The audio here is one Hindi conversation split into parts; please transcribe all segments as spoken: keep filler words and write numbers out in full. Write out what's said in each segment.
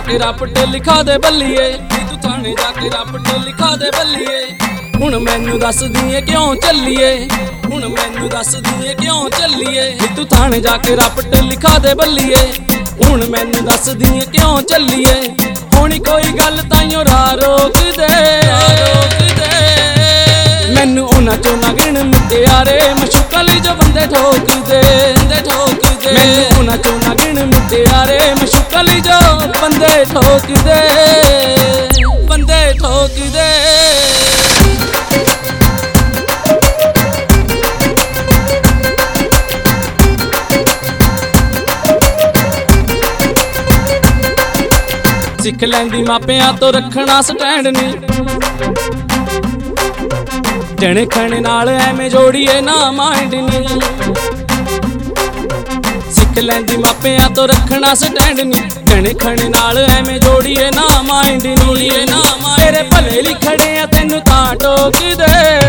जाके रपट लिखा दे बल्लीए, तू थाने जाके रपट लिखा दे बल्लीए। हुण मैनू दस दिए क्यों चलिए, हुण मैनू दस दिए क्यों चलिए। तू थाने जाके रपट लिखा दे बल्लीए, हुण मैनू दस दिए क्यों चलिए। होनी कोई गल ताइयों राह रोक दे, रोक दे। मैनू उन्हां चों ना गिण मुटियारे, मशूकां लई जो बंदे ठोक दे, बंदे ठोक दे। मैनू उन्हां चों ना गिण मुटियारे, मशूकां लई जो बंदे ठोक दे, बंदे ठोक दे। सिख लैंदी मापियां तो रखना स्टैंड नी, जने खने नाल एवें जोड़िए ना माइंड नी। सिख लैंदी मापियां तो रखना स्टैंड नी, जने खने नाल एवें जोड़िए ना माइंड नी। तेरे भले लिखने आ तैनू तां टोक दे,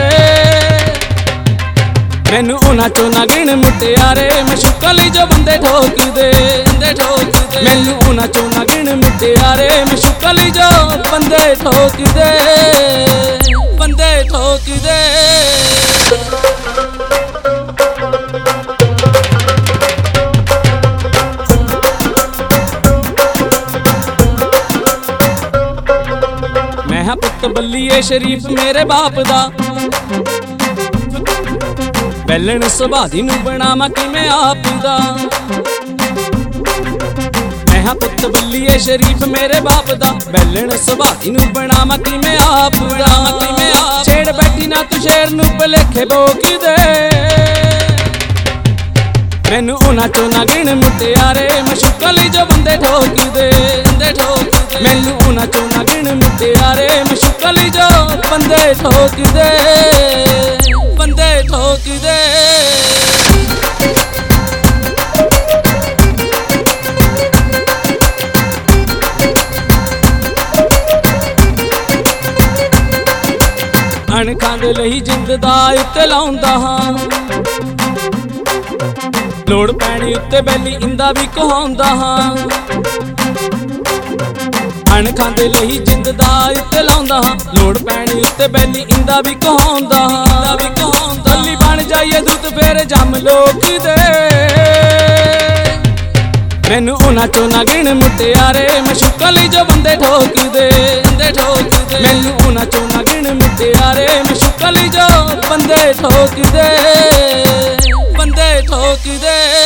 मैनू उन्हां चों ना गिण मुटियारे, मशूकां लई जो बंदे ठोक दे, बंदे ठोक दे। मैनू उन्हां चों ना गिण मुटियारे, मशूकां लई जो बंदे ठोक दे, बंदे ठोक दे। मैं हां पुत्त बल्लीए शरीफ मेरे बाप दा, बैलन सुभादी नू बनावा किवें आप दा। मैं हां पुत्त बल्लीए शरीफ मेरे बाप दा, बैलन सुभादी नू बनावा किवें आप दा। छेड़ बैठी ना तू शेर नू भलेखे बोक दे, मैनू उन्हां चों ना गिण मुटियारे, मशूकां लई जो बंदे ठोक दे, बंदे ठोक दे। मैनू उन्हां चों ना गिण मुटियारे, मशूकां लई जो बंदे ठोक दे, बंदे ठोक दे। अणखां दे लई जिंद दा उत्ते लाउंदा हां, लोड़ पैणी उत्ते बैली इंदा भी कहाउंदा हां। अणखां दे लई जिंद दा उत्ते लाउंदा हां, लोड़ पैणी उत्ते बैली इंदा भी कहाउंदा हां। बल्ली बन जाइए दूत फेर जम लोक दे, मैनू उन्हां चों ना गिण मुटियारे, मशूकां लई जो बंदे ठोक दे, बंदे ठोक दे। मैनू उन्हां चों ना गिण मुटियारे, मशूकां लई जो बंदे ठोक दे, बंदे ठोक दे।